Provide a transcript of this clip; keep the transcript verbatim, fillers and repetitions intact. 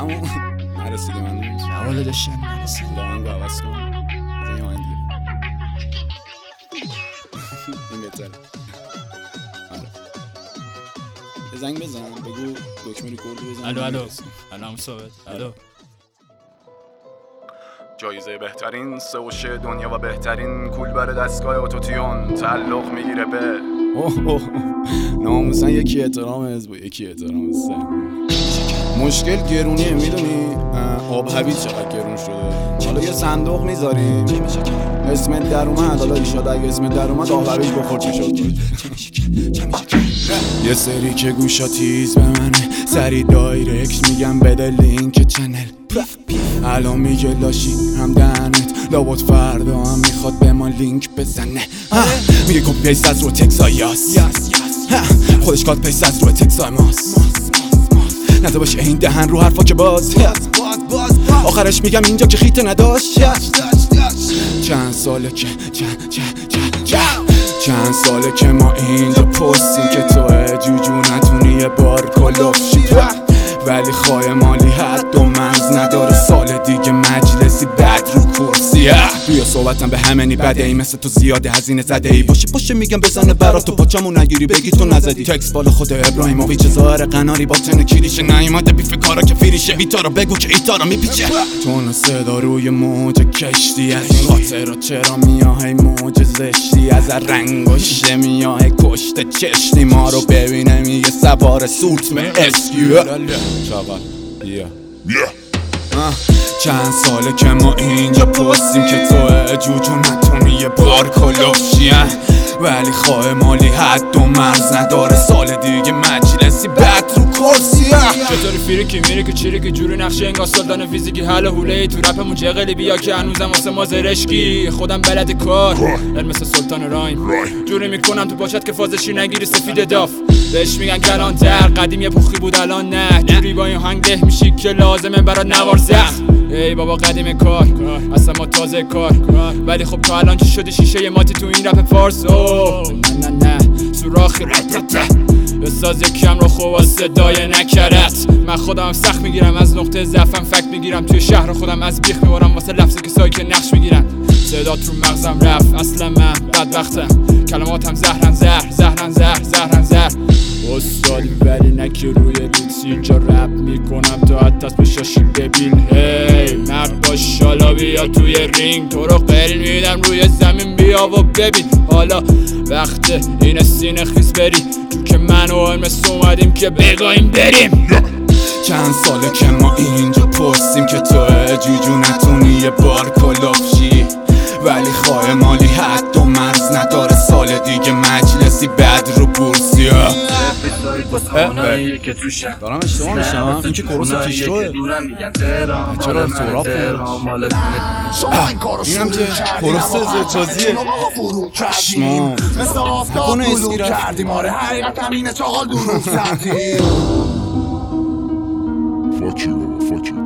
همون نرسیدیم هنوز نوالا داشتن نرسیدیم دارنگو عوض کن بزن یه آهنگ دیگه این بهتره یه زنگ بزن بگو دکمه ریکوردو بزن الو الو الو هم ثابت الو جایزه بهترین سوش دنیا و بهترین کولبر دستگاه اتوتیون تعلق میگیره به اوه اوه ناموسن یکی احترام حزب و یکی احترام سن. مشکل گرونیه میدونی آب حویج چقدر گرون شده. حالا یه صندوق میذاریم اسمت در اومد، حالا ایشالا اگه اسمت در اومد آب حویج بخور چی شد. یه سری که گوشا تیز به منه سری دایرکت میگم بده لینک چنل الان میگه لاشی هم دهنت لابد فردا هم میخواد به ما لینک بزنه میگه کپی پیست از رو تکسای یاس خودش کات پیست از رو تکسای ماس نده باشه این دهن رو حرفا که باز آخرش میگم اینجا که خیته نداشت چند ساله که چند چند چند چند چند ساله که ما اینجا پستیم که توه جوجو نتونی یه بار کلوف شی ولی خواه مالی حد و منز نداره سال دیگه مجلسی بد رو کرسی بیا صحبتم به همینی بده ای مثل تو زیاده هزینه زده ای باشه باشه میگم بزنه برات تو پاچمو نگیری بگی تو نزدی تکس بالا خود ابراهیموویچ ظاهر قناری با تن کیریشه نیومده بیف کارا که فیریشه بیتا رو بگو که ایتا رو میپیچه تون صدا روی موج کشتی از این خاطرات چرا میاه ای موج زشتی از رنگ و شمیاه کشته چشتی ما رو ببینه میگه سوار سوت می اسکیو چاقا بیا چند ساله که ما اینجا پستیم که توه جوجو نتونی یه بار کلوفشیه ولی خواه مالی حد و مرز نداره سال دیگه مجلسی بد رو کرسیه چطوری فیری که میری که چیری که جوری نقشه انگار سلطان فیزیکی حل و حوله ای تو رپمون چقلی بیا که هنوزم واسه ما زرشکی خودم بلد کار علم مثل سلطان رایم جوری میکنم تو پاچت که فازشی نگیری سفید داف بهش میگن کلانتر قدیم یه پخی بود الان نه جوری با این هنگ ده میشی که لازمه برات نوار زخم ای بابا قدیم کار اصلا ما تازه کار ولی خب تا الان چی شده شیشه ی ماتی تو این رپ فارس اوه نه نه نه سوراخی رتته بساز یکیم رو خوب صدای نکرت من خودم سخت میگیرم از نقطه ضعفم فکت میگیرم توی شهر خودم از بیخ میبارم واسه لفظی که سایی که نقش میگیرن صدات رو مغزم رفت اصلا من بدبختم کلماتم زهرن زهر زهرن زهر زهرن زهر استادی ولی نکی روی ریتس اینجا رپ میکنم تا حتی از بشاشی ببین هی مرد باش حالا بیا توی رینگ تو رو قل میدم روی زمین بیا و ببین حالا وقت این سینه خیز بری تو که من و امس اومدیم که بگایم بریم چند ساله که ما اینجا پستیم که توه جوجو نتونی یه بار کلوفشی ولی خواه مالی حد و مرز نداره سال دیگه مجلسی بد رو بورسی دارم اشتباه میشم این که کروس پیشروه چرا سوراب این هم که کروس زرچازیه شما نکنه اسکی رفت کردیم آره حقیقت همینه چاقال دروغ زدیم Fuck you, fuck you.